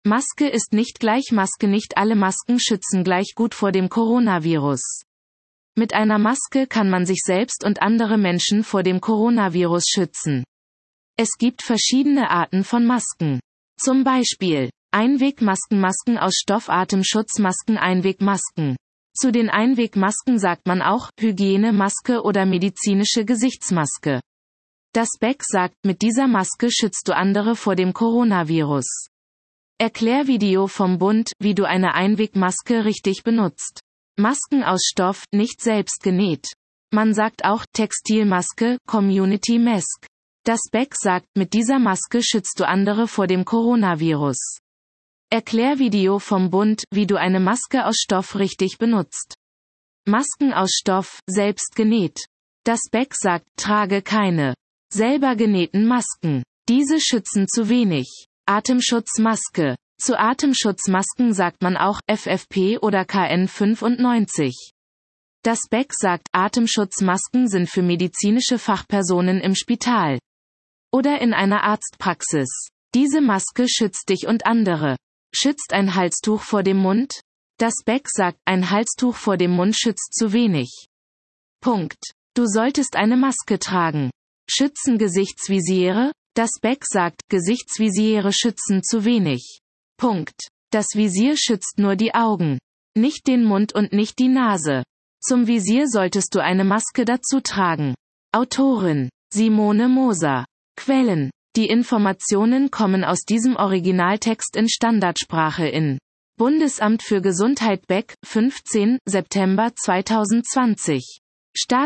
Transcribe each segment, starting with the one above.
Maske ist nicht gleich Maske. Nicht alle Masken schützen gleich gut vor dem Coronavirus. Mit einer Maske kann man sich selbst und andere Menschen vor dem Coronavirus schützen. Es gibt verschiedene Arten von Masken. Zum Beispiel Einwegmasken, Masken aus Stoff, Atemschutzmasken, Einwegmasken. Zu den Einwegmasken sagt man auch Hygienemaske oder medizinische Gesichtsmaske. Das Beck sagt, mit dieser Maske schützt du andere vor dem Coronavirus. Erklärvideo vom Bund, wie du eine Einwegmaske richtig benutzt. Masken aus Stoff, nicht selbst genäht. Man sagt auch Textilmaske, Community Mask. Das Beck sagt, mit dieser Maske schützt du andere vor dem Coronavirus. Erklärvideo vom Bund, wie du eine Maske aus Stoff richtig benutzt. Masken aus Stoff, selbst genäht. Das Beck sagt, trage keine selber genähten Masken. Diese schützen zu wenig. Atemschutzmaske. Zu Atemschutzmasken sagt man auch FFP oder KN95. Das Beck sagt, Atemschutzmasken sind für medizinische Fachpersonen im Spital oder in einer Arztpraxis. Diese Maske schützt dich und andere. Schützt ein Halstuch vor dem Mund? Das Beck sagt, ein Halstuch vor dem Mund schützt zu wenig. Punkt. Du solltest eine Maske tragen. Schützen Gesichtsvisiere? Das Beck sagt, Gesichtsvisiere schützen zu wenig. Punkt. Das Visier schützt nur die Augen, nicht den Mund und nicht die Nase. Zum Visier solltest du eine Maske dazu tragen. Autorin Simone Moser. Quellen. Die Informationen kommen aus diesem Originaltext in Standardsprache in Bundesamt für Gesundheit Beck, 15. September 2020.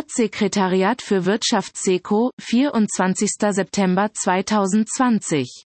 Staatssekretariat für Wirtschaft SECO, 24. September 2020.